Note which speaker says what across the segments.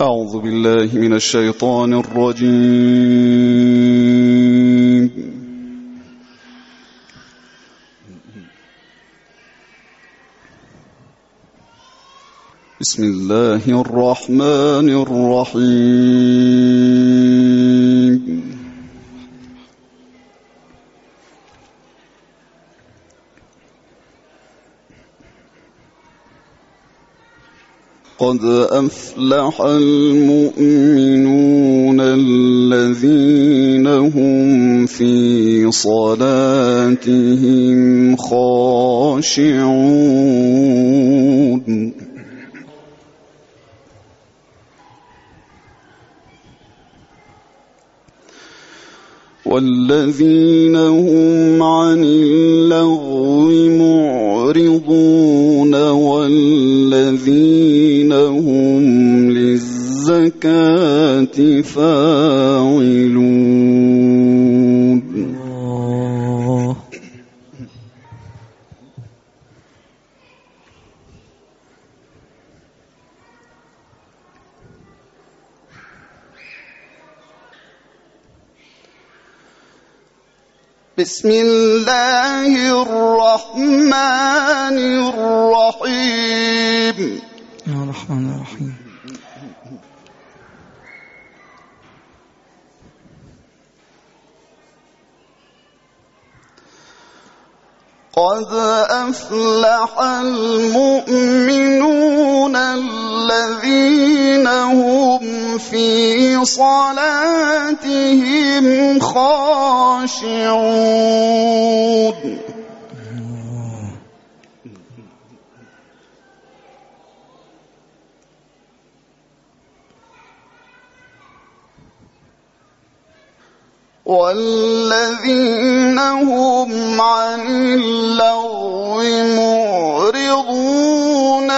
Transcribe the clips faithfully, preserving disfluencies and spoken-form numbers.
Speaker 1: أعوذ بالله من الشيطان الرجيم. بسم الله الرحمن الرحيم. قد أفلح المؤمنون الذين هم في صلاتهم خاشعون والذين هم عن اللغو معرضون والذين هم للزكاة فاعلون. بسم الله الرحمن الرحيم.
Speaker 2: الرحمن الرحيم.
Speaker 1: قد أفلح المؤمنون الذين هم في صلاتهم خاشعون والذين هم عن اللغو معرضون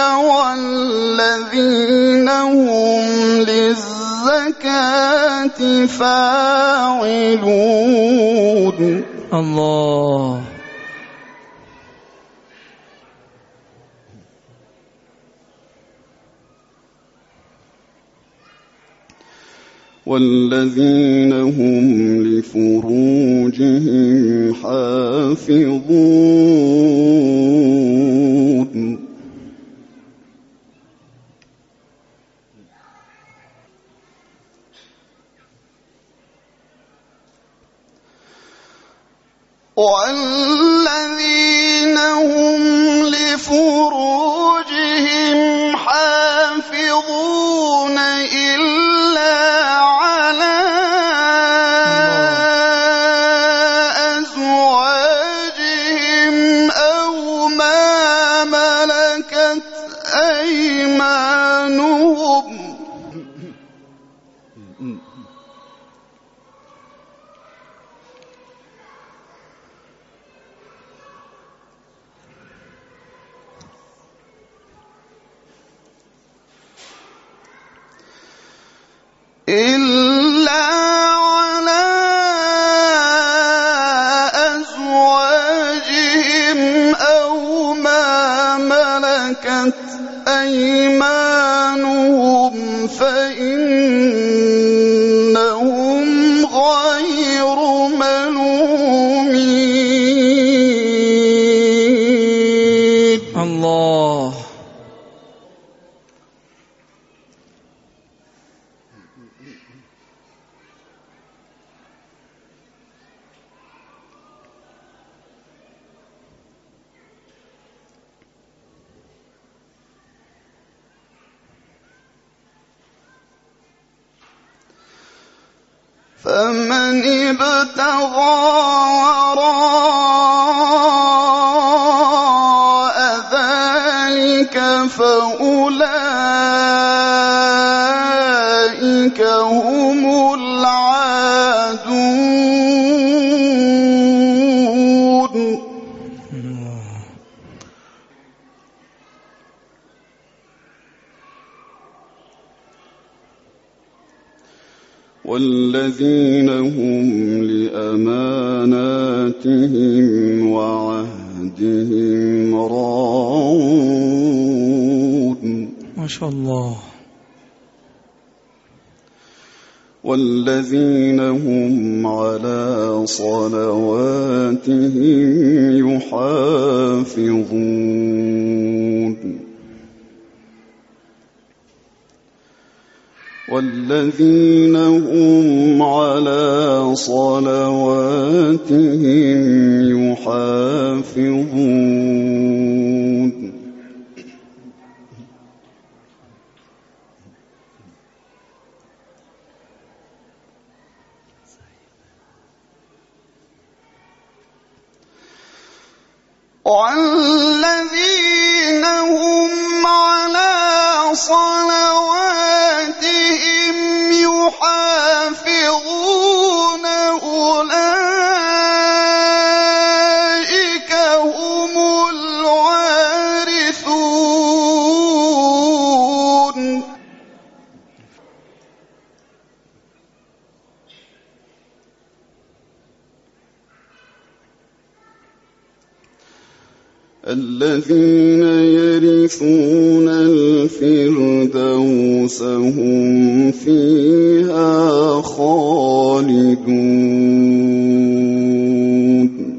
Speaker 1: والذين هم للزكاة فاعلون.
Speaker 2: الله.
Speaker 1: والذين هم لفروجهم حافظون والذين هم لفروجهم حافظون إلا على أزواجهم أو ما ملكت أيمانهم إلا على أزواجهم أو ما ملكت أيمانهم فإنهم غير ملومين.
Speaker 2: الله.
Speaker 1: فمن ابتغى وراء ذلك فأولئك هم العادون. والذين هم لأماناتهم وعهدهم راعون.
Speaker 2: ما شاء الله.
Speaker 1: والذين هم على صلواتهم يحافظون والذين هم على صلواتهم يحافظون والذين هم على صلواتهم يحافظون أولئك هم الوارثون الذين يرثون الفردوس هم فيها خالدون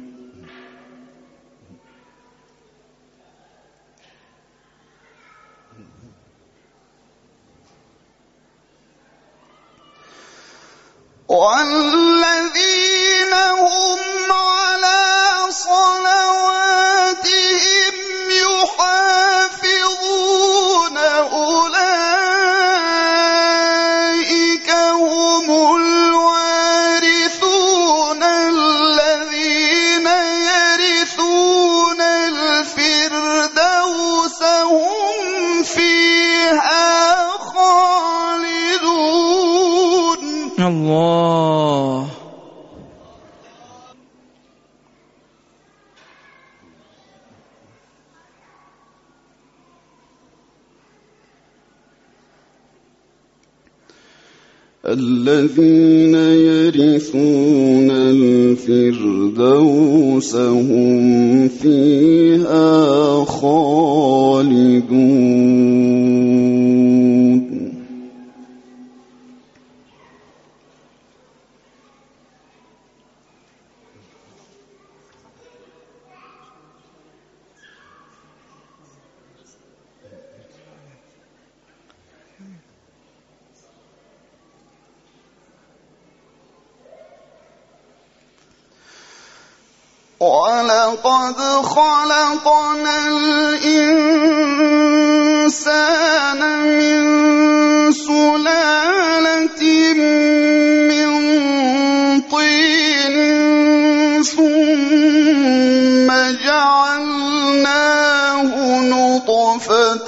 Speaker 1: والذين هم على صلواتهم يحافظون أولئك هم الوارثون الذين يرثون الفردوس هم فيها خالدون.
Speaker 2: الله.
Speaker 1: الذين يرثون الفردوس هم فيها خالدون ولقد خلقنا الإنسان من سلالة من طين ثم جعلناه نطفة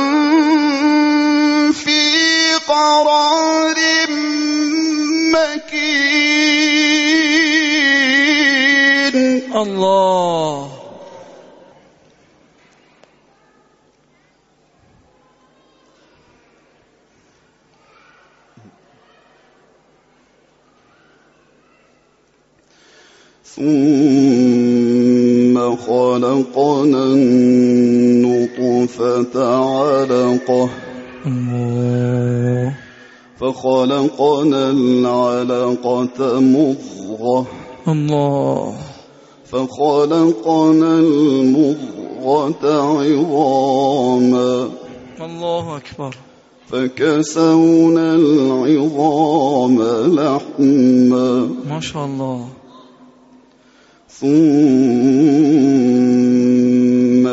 Speaker 1: في قرار مكين.
Speaker 2: الله.
Speaker 1: ثم خلقنا النطفة علقة
Speaker 2: الله.
Speaker 1: فخلقنا العلقة مضغة
Speaker 2: الله.
Speaker 1: فخلقنا المضغة عظاما
Speaker 2: الله أكبر.
Speaker 1: فكسونا العظام لحما
Speaker 2: ما شاء الله.
Speaker 1: ثم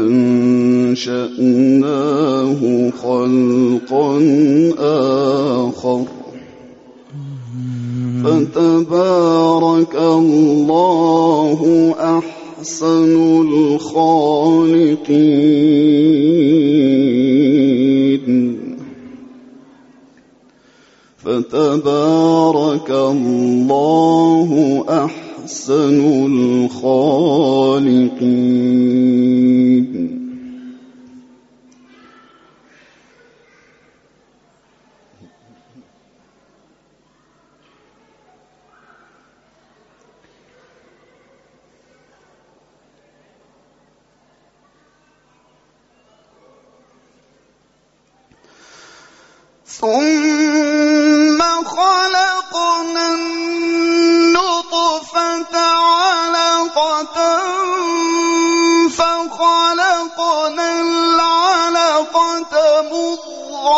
Speaker 1: أنشأناه خلقا آخر فتبارك الله أحسن الخالقين. فتبارك الله أحسن الخالقين. ثم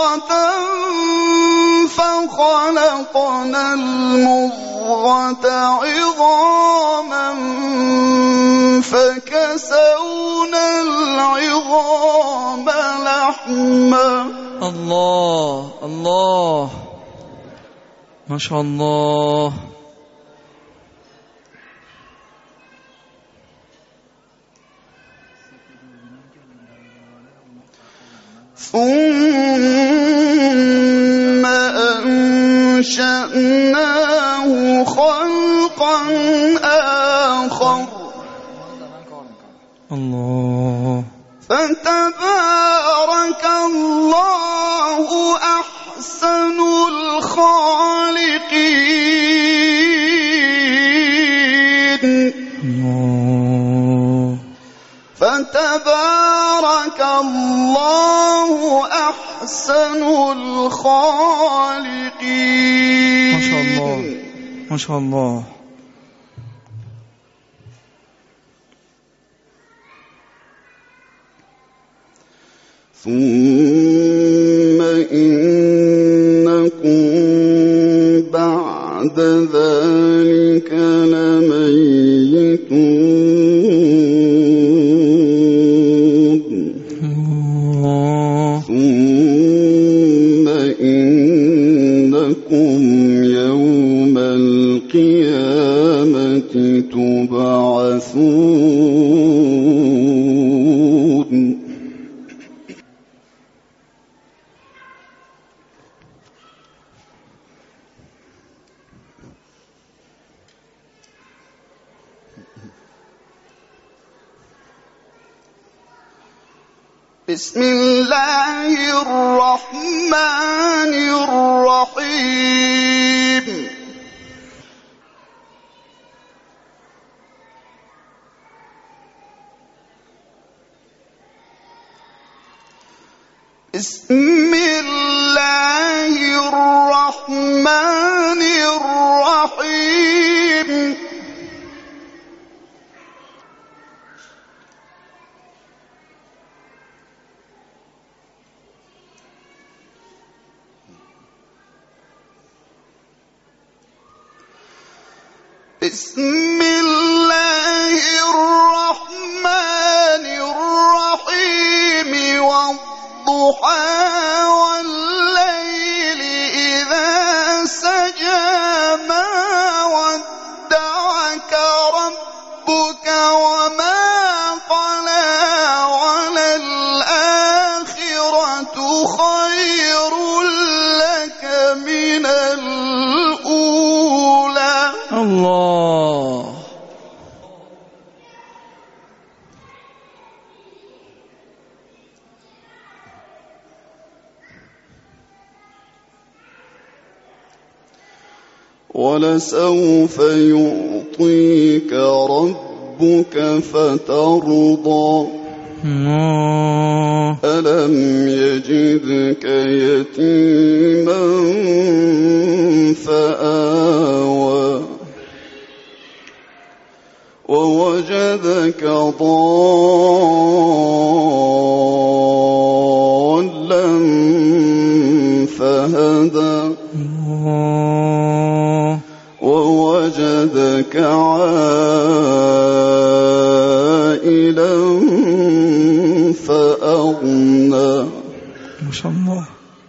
Speaker 1: مضغة فخلقنا المضغة عظاما فكسونا العظام لحما.
Speaker 2: الله الله ما شاء الله.
Speaker 1: ثم أنشأناه خلقا آخر.
Speaker 2: الله.
Speaker 1: فتبارك الله أحسن الخالقين.
Speaker 2: الله.
Speaker 1: فتبارك الله أحسن الخالقين.
Speaker 2: ما شاء الله ما شاء الله.
Speaker 1: ثم إنكم بعد ذلك لميتون. ثم إنكم يوم القيامة تبعثون. بسم الله الرحمن الرحيم. بسم الله الرحمن الرحيم. بسم الله الرحمن الرحيم. والضحى والليل إذا سجى ما ودعك ربك وما قلى وللآخرة خير لك من الأولى.
Speaker 2: الله.
Speaker 1: ولسوف يعطيك ربك فترضى.
Speaker 2: الله.
Speaker 1: ألم يجدك يتيما فآوى ووجدك ضالا فهدى ووجدك عائلا فأغنى.
Speaker 2: ما شاء الله.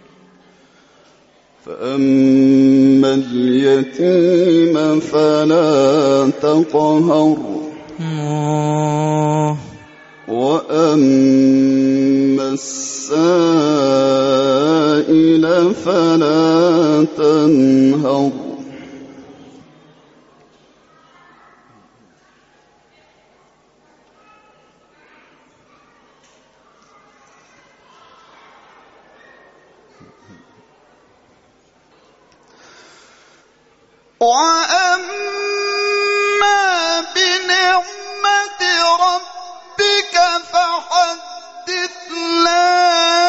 Speaker 1: فأما اليتيم فلا تقهر وأما السائل فلا تنهر. وأما بنعمة ربك فحدث. لا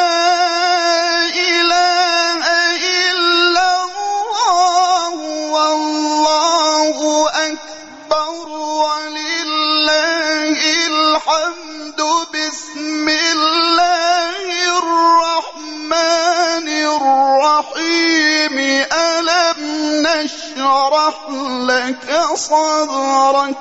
Speaker 1: إله إلا الله والله أكبر ولله الحمد. بسم الله الرحمن الرحيم ألم نشرح لك صدرك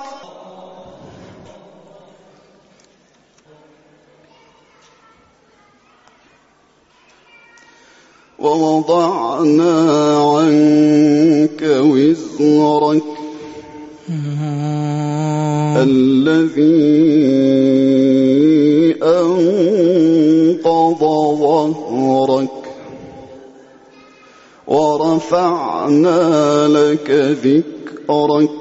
Speaker 1: ووضعنا عنك وزرك الذي أنقض ظهرك ورفعنا لك ذكرك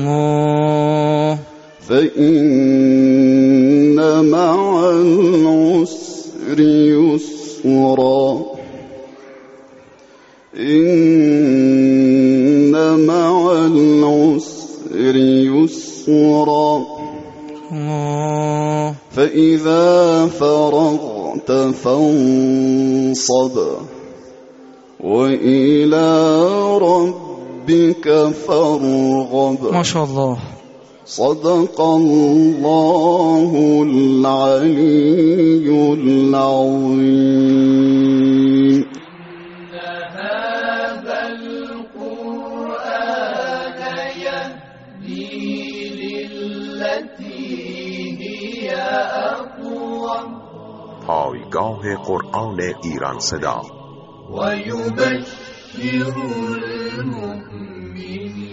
Speaker 1: فإن مع العسر يسرا إن مع العسر يسرا فإذا فرغت فانصب وإلى ربك فارغب.
Speaker 2: ما شاء الله.
Speaker 1: صدق الله العلي العظيم.
Speaker 3: هذا القرآن يهدي للتي هي أقوم.
Speaker 4: پایگاه قرآن ایران صدا
Speaker 3: ويبشر المؤمنين